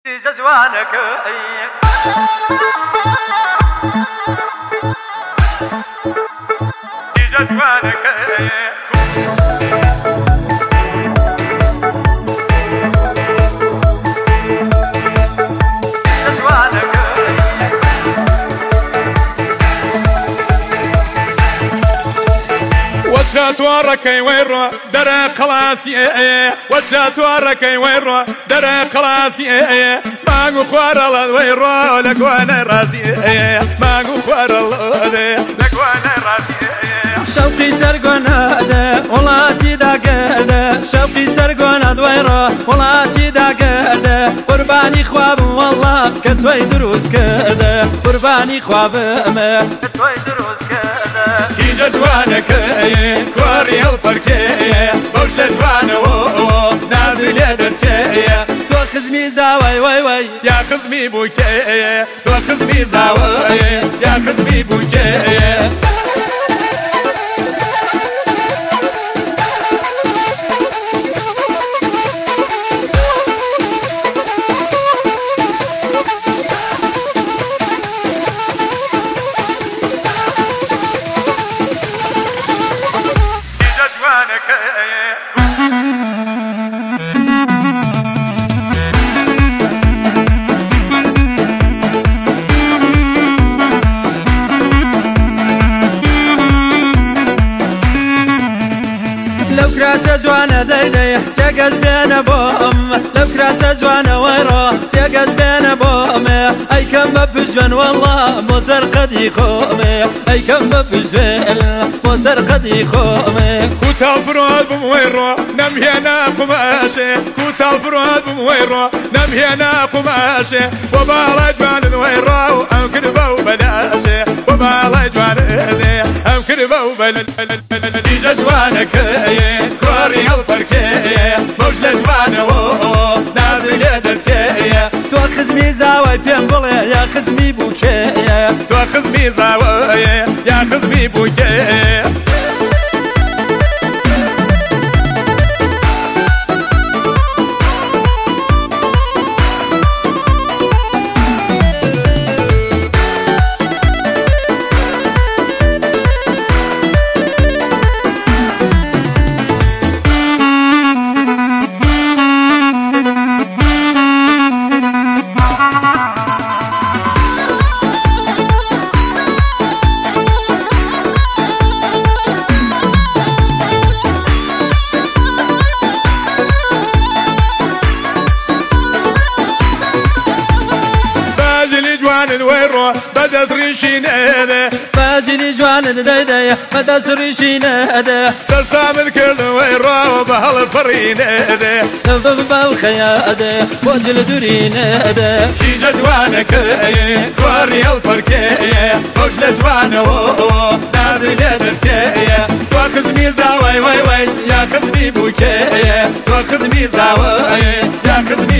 جزوانك جزوانك وجهت وركي ويرو درا خلاصي وجهت وركي ويرو درا خلاصي ما خوار الله ويرو لك وانا راسي ما خوار الله لك وانا راسي شوقي سرقنا ده ولاتي داقده شوقي سرقنا دويرو ولاتي داقده قرباني خواب والله كتوي دروس كده قرباني خواب ما كتوي دروس كده كي جزوانك كوري البركي بوش لجوانه نازل يدك تو خزمي زاوي وي وي يا خزمي بوكي تو خزمي زاوي يا خزمي بوكي لو كراسة جوانا دايداي سيقز بين بوم لو كراسة جوانا ويرو سيقز بين بوم اي كم ببجوان والله موزر قد يخومي اي كم ببجوان موزر قد يخومي كوتا الفراد بمويرو نمهينا قماشي كوتا الفراد بمويرو نمهينا قماشي وبالا جوان ويرو ام كربو بلاشي وبالا جوان ام كربو بلاشي جوانك كوري البركي موج لجوانه نازل يدك تو خزمي زاوي بين بولي يا خزمي بوكي تو خزمي زاوي يا خزمي بوكي جوان ويرو بدس ريشين هذا باجني جوان دايداي بدس ريشين هذا سلسام الكل ويرو بهال فرين هذا نفض بالخيادة وجل دورين هذا كي جوانك كوري البركي وجل جوانه نازل يدك وخزمي زاوي وي وي يا خزمي بوكي وخزمي زاوي يا خزمي